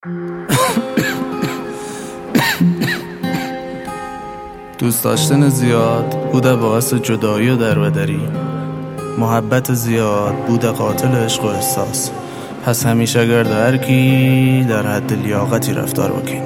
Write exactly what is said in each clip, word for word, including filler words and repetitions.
دوست داشتن زیاد بوده باعث جدایی و دربدری. محبت زیاد بوده قاتل عشق و احساس. پس همیشه اگر در کی در حد لیاقتی رفتار بکن.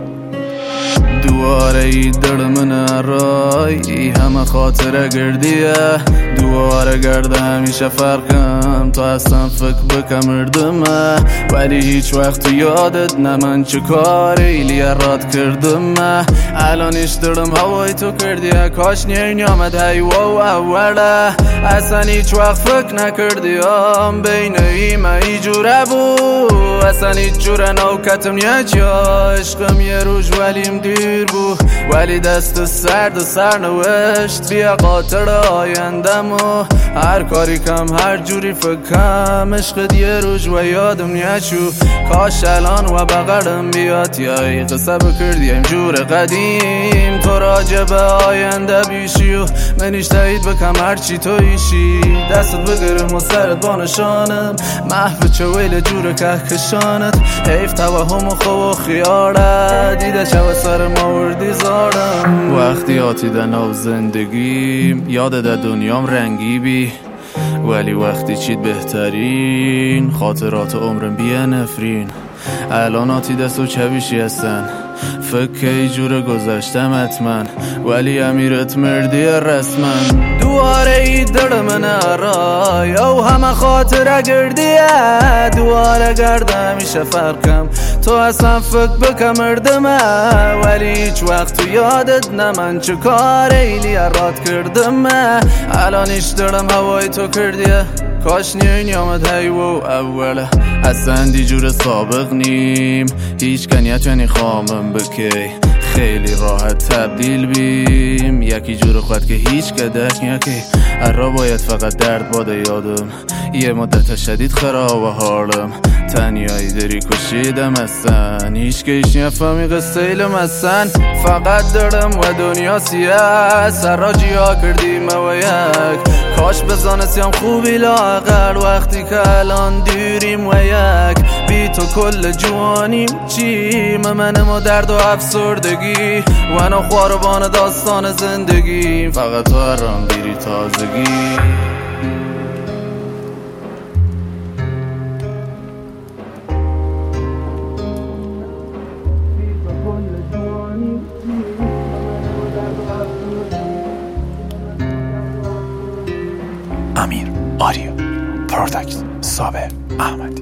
دواره ای دل من رای ای همه خاطره گردیه. دواره گرده همیشه فرقم تو اصلا فکر بکم اردمه. ولی هیچ وقت تو یادت نه من چه کاری لیرات کردمه. الانش دلم هوای تو کردیه. کاش نین یامد هیوا و اوله. اصلا هیچ وقت فکر نکردیم بین ایمه ای جوره بود. اصلا هیچ جوره نوکتم نیچ یا عشقم یه روش ولیم دیر بود. ولی دست سرد و سرنوشت بیا قاطر آیندم و هر کاری کم هر جوری فکرم عشقت یه روش و یادم نیچو. کاش الان و بغرم بیاد یا ای قصه بکردیم جور قدیم. تو راجع به آینده بیشی و منیش تایید بکم هرچی تو ایشی. دستت بگرم و سرت بانشانم محو چه ویل جور کهکشانت. حیف توهم و خوب و خیالت دیده چه و سر ما وردی زارم. وقتی آتی دناو زندگیم یاد در دنیام رنگی بی. ولی وقتی چید بهترین خاطرات عمرم بیه نفرین. الان آتی دست و چویشی هستن فکر ای جور گذشتم حتما. ولی امیرت مردی رسمن. دواره ای دل من رای او همه خاطره گردیه. دواره گرده همیشه فرقم تو اصلا فکر بکم اردمه. ولی هیچ وقت تو یادت نه من چه کاری لیرات کردمه. الانش دلم هوای تو کردیه. کاش نین یامد هیوا و اوله. اصلا دی جور سابق نیم هیچ کنیت یعنی خامم بکی. خیلی راحت تبدیل بیم یکی جور خود که هیچ کدک یکی. ارا باید فقط درد باده یادم یه مدت شدید خراب و حالم. تنیایی داری کشیدم اصلا هیچ که ایش نفهمی قصه ایلم اصلا. فقط دارم و دنیا سیاه سراجی ها کردیم و یک. کاش بزانستیم خوبی لاغر وقتی که الان دیریم و یک. بی تو کل جوانیم چی منم و درد و افسردگی. و انا خواربان داستان زندگی فقط تو هرام دیری تازگی. امیر آریو پروداکت صابر احمد.